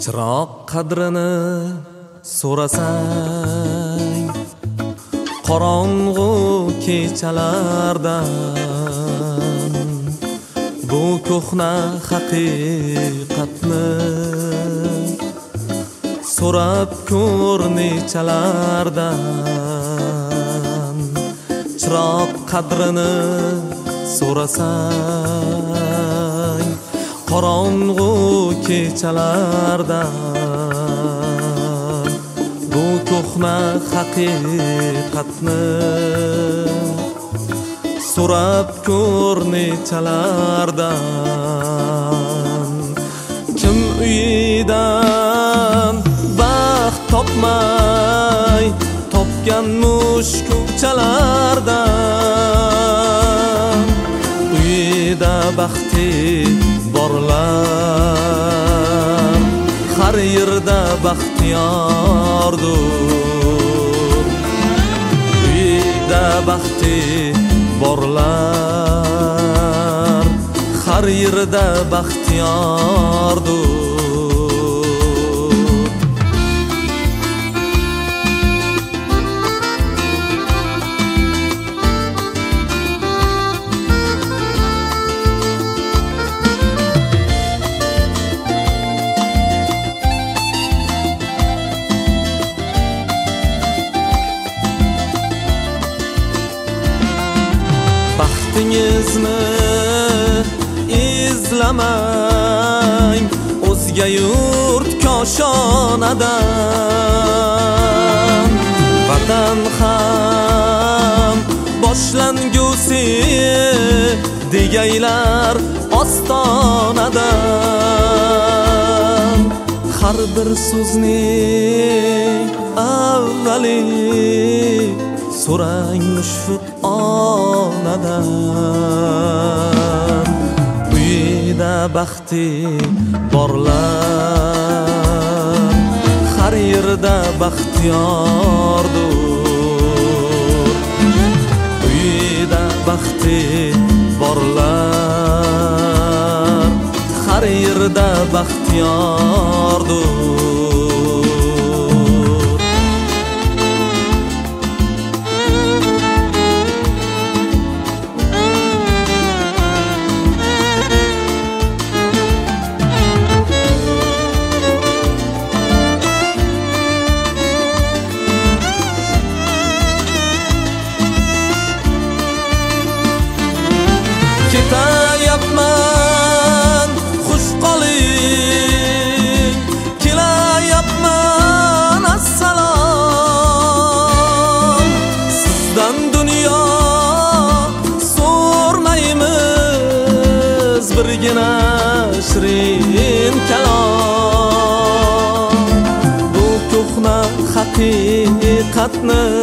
Chiroq qadrini so'rasang qorong'u kechalardan bu ko'hna haqiqatni so'rab ko'r nechalardan. Chiroq qadrini so'rasang qorong'u kechalardan bu ko'hna haqiqatni so'rab ko'r nechalardan. Kim uyidan baxt topmay topgan mushkulchalardan. Uyida baxti borlar har yerda baxtiyordur. Uyida baxti borlar har yerda baxtiyordur. Baxtingizni izlamang o'zga yurt koshonadan. Vatan ham boshlangusi degaylar ostonadan. Har bir so'zning avvali so'rang mushfiq onadan. Uyida baxti borlar har yerda baxtiyordur. Uyida baxti borlar har yerda baxtiyordur. Ketayapman xush qoling, kelayapman assalom. Sizdan dunyo so'rmaymiz birgina shirin kalom. Bu ko'hna haqiqatni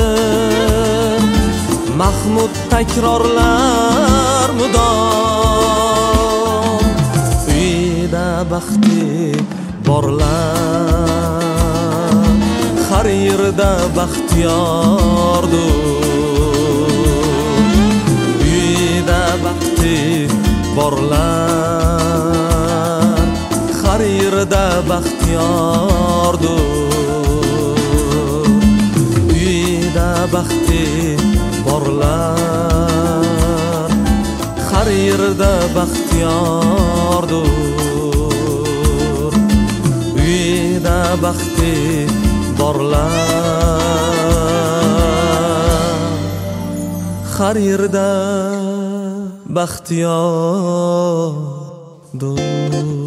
Mahmud takrorlar mudom. Uyida baxti borlar har yerda baxtiyordur. Uyida baxti borlar har yerda baxtiyordur. Uyida baxti borlar har yerda baxtiyordur. Uyida baxti borlar har yerda baxtiyordur.